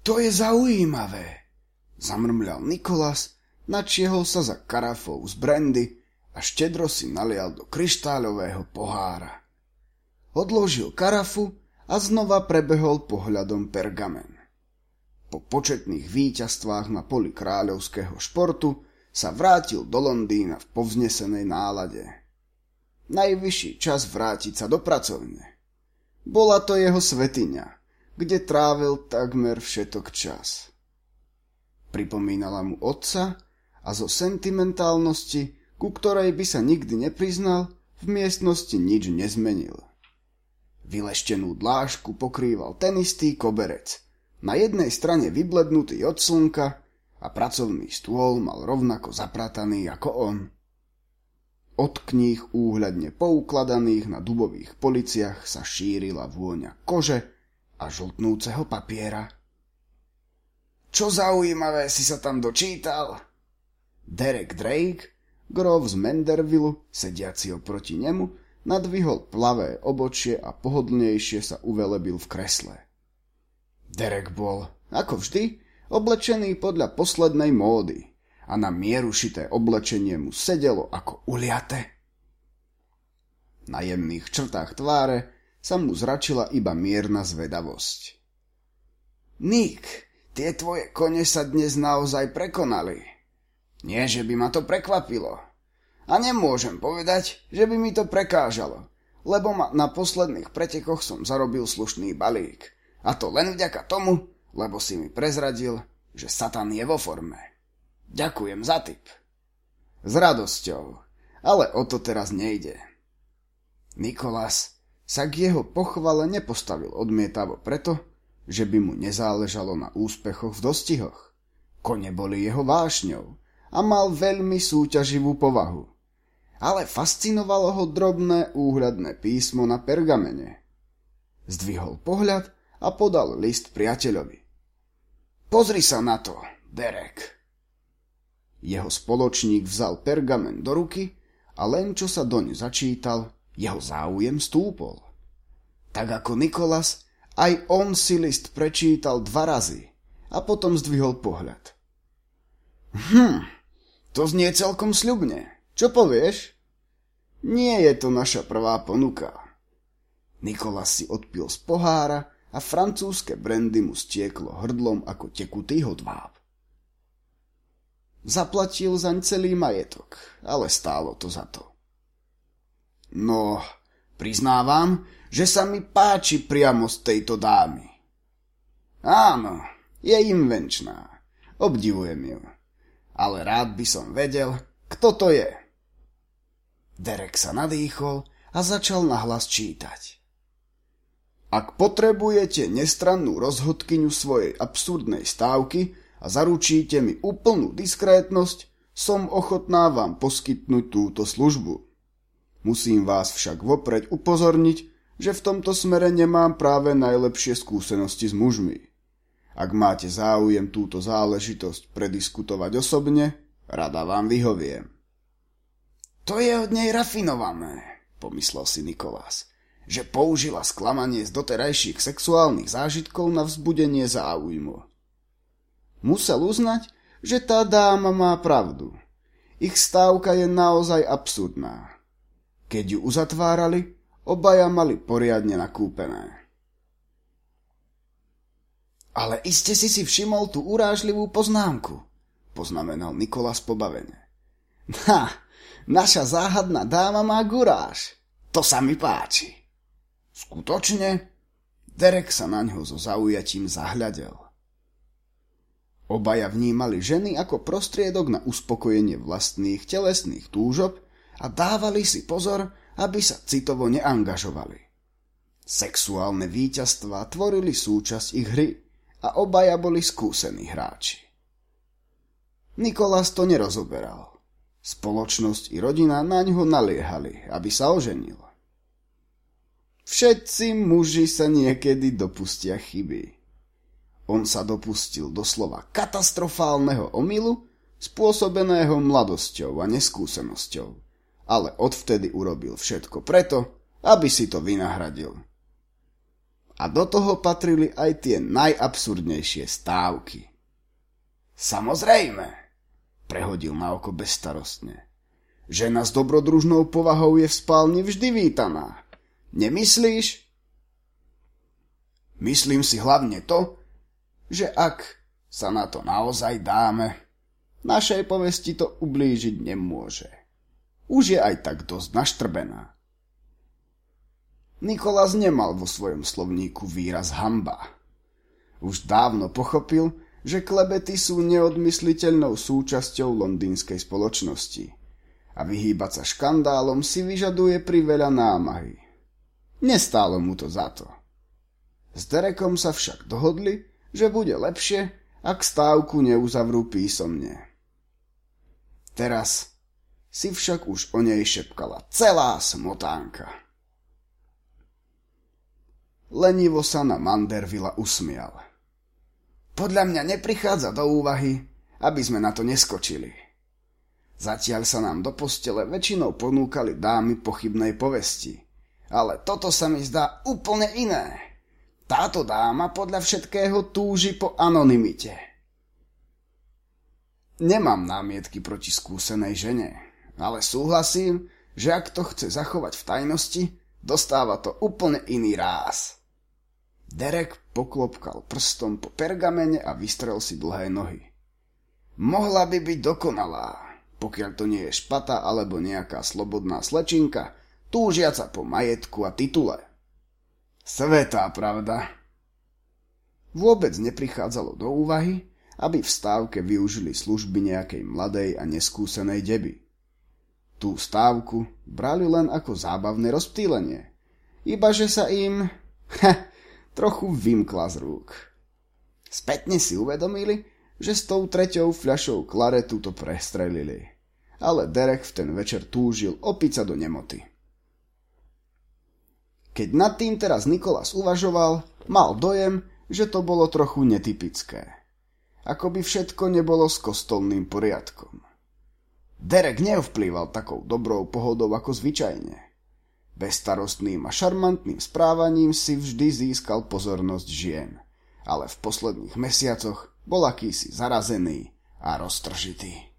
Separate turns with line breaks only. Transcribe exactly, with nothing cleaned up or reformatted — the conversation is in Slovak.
To je zaujímavé, zamrmľal Nikolas, načiehol sa za karafou z brandy a štedro si nalial do kryštáľového pohára. Odložil karafu a znova prebehol pohľadom pergamen. Po početných víťazstvách na poli kráľovského športu sa vrátil do Londýna v povznesenej nálade. Najvyšší čas vrátiť sa do pracovne. Bola to jeho svetiňa, kde trávil takmer všetok čas. Pripomínala mu otca a zo sentimentálnosti, ku ktorej by sa nikdy nepriznal, v miestnosti nič nezmenil. Vyleštenú dlášku pokrýval ten istý koberec, na jednej strane vyblednutý od slnka a pracovný stôl mal rovnako zaprataný ako on. Od kníh úhľadne poukladaných na dubových policiach sa šírila vôňa kože a žltnúceho papiera. Čo zaujímavé si sa tam dočítal? Derek Drake, grof z Mandervillu, sediaci oproti nemu, nadvihol plavé obočie a pohodlnejšie sa uvelebil v kresle. Derek bol, ako vždy, oblečený podľa poslednej módy a na mieru šité oblečenie mu sedelo ako uliate. Na jemných črtách tváre sa mu zračila iba mierna zvedavosť. Nick, tie tvoje kone sa dnes naozaj prekonali. Nie, že by ma to prekvapilo. A nemôžem povedať, že by mi to prekážalo, lebo ma na posledných pretekoch som zarobil slušný balík. A to len vďaka tomu, lebo si mi prezradil, že Satan je vo forme. Ďakujem za tip. S radosťou, ale o to teraz nejde. Nikolas sa k jeho pochvale nepostavil odmietavo preto, že by mu nezáležalo na úspechoch v dostihoch. Kone boli jeho vášňou a mal veľmi súťaživú povahu. Ale fascinovalo ho drobné úhľadné písmo na pergamene. Zdvihol pohľad a podal list priateľovi. Pozri sa na to, Derek. Jeho spoločník vzal pergamen do ruky a len čo sa doň začítal, jeho záujem stúpol. Tak ako Nikolas, aj on si list prečítal dva razy a potom zdvihol pohľad. Hm, to znie celkom sľubne. Čo povieš? Nie je to naša prvá ponuka. Nikolas si odpil z pohára a francúzske brandy mu stieklo hrdlom ako tekutý hodváb. Zaplatil zaň celý majetok, ale stálo to za to. No, priznávam, že sa mi páči priamo z tejto dámy. Áno, je invenčná. Obdivujem ju. Ale rád by som vedel, kto to je. Derek sa nadýchol a začal nahlas čítať. Ak potrebujete nestrannú rozhodkyňu svojej absurdnej stávky a zaručíte mi úplnú diskrétnosť, som ochotná vám poskytnúť túto službu. Musím vás však vopred upozorniť, že v tomto smere nemám práve najlepšie skúsenosti s mužmi. Ak máte záujem túto záležitosť prediskutovať osobne, rada vám vyhoviem. To je od nej rafinované, pomyslel si Nikolas, že použila sklamanie z doterajších sexuálnych zážitkov na vzbudenie záujmu. Musel uznať, že tá dáma má pravdu. Ich stávka je naozaj absurdná. Keď ju uzatvárali, obaja mali poriadne nakúpené. Ale iste si si všimol tú urážlivú poznámku, poznamenal Nikolas pobavene. Ha, naša záhadná dáma má guráž. To sa mi páči. Skutočne? Derek sa na ňo so zaujatím zahľadel. Obaja vnímali ženy ako prostriedok na uspokojenie vlastných telesných túžob a dávali si pozor, aby sa citovo neangažovali. Sexuálne víťazstvá tvorili súčasť ich hry a obaja boli skúsení hráči. Nikolas to nerozoberal. Spoločnosť i rodina naňho naliehali, aby sa oženil. Všetci muži sa niekedy dopustia chyby. On sa dopustil doslova katastrofálneho omylu, spôsobeného mladosťou a neskúsenosťou, ale odvtedy urobil všetko preto, aby si to vynahradil. A do toho patrili aj tie najabsurdnejšie stávky. Samozrejme, prehodil na oko bezstarostne. Žena s dobrodružnou povahou je v spálni vždy vítaná. Nemyslíš? Myslím si hlavne to, že ak sa na to naozaj dáme, našej povesti to ublížiť nemôže. Už je aj tak dosť naštrbená. Nikolás nemal vo svojom slovníku výraz hanba. Už dávno pochopil, že klebety sú neodmysliteľnou súčasťou londýnskej spoločnosti a vyhýbať sa škandálom si vyžaduje priveľa námahy. Nestálo mu to za to. S Derekom sa však dohodli, že bude lepšie, ak stávku neuzavrú písomne. Teraz si však už o nej šepkala celá smotánka. Lenivo sa na Mandervilla usmial. Podľa mňa neprichádza do úvahy, aby sme na to neskočili. Zatiaľ sa nám do postele väčšinou ponúkali dámy pochybnej povesti, ale toto sa mi zdá úplne iné. Táto dáma podľa všetkého túži po anonymite. Nemám námietky proti skúsenej žene, ale súhlasím, že ak to chce zachovať v tajnosti, dostáva to úplne iný ráz. Derek poklopkal prstom po pergamene a vystrel si dlhé nohy. Mohla by byť dokonalá, pokiaľ to nie je špata alebo nejaká slobodná slečinka, túžiaca po majetku a titule. Svetá pravda. Vôbec neprichádzalo do úvahy, aby v stávke využili služby nejakej mladej a neskúsenej deby. Tú stávku brali len ako zábavné rozptýlenie, ibaže sa im ha, trochu vymkla z rúk. Spätne si uvedomili, že s tou treťou fľašou klaretu to prestrelili, ale Derek v ten večer túžil opiť sa do nemoty. Keď nad tým teraz Nikolás uvažoval, mal dojem, že to bolo trochu netypické. Ako by všetko nebolo s kostolným poriadkom. Derek neovplýval takou dobrou pohodou ako zvyčajne. Bezstarostným a šarmantným správaním si vždy získal pozornosť žien, ale v posledných mesiacoch bol akýsi zarazený a roztržitý.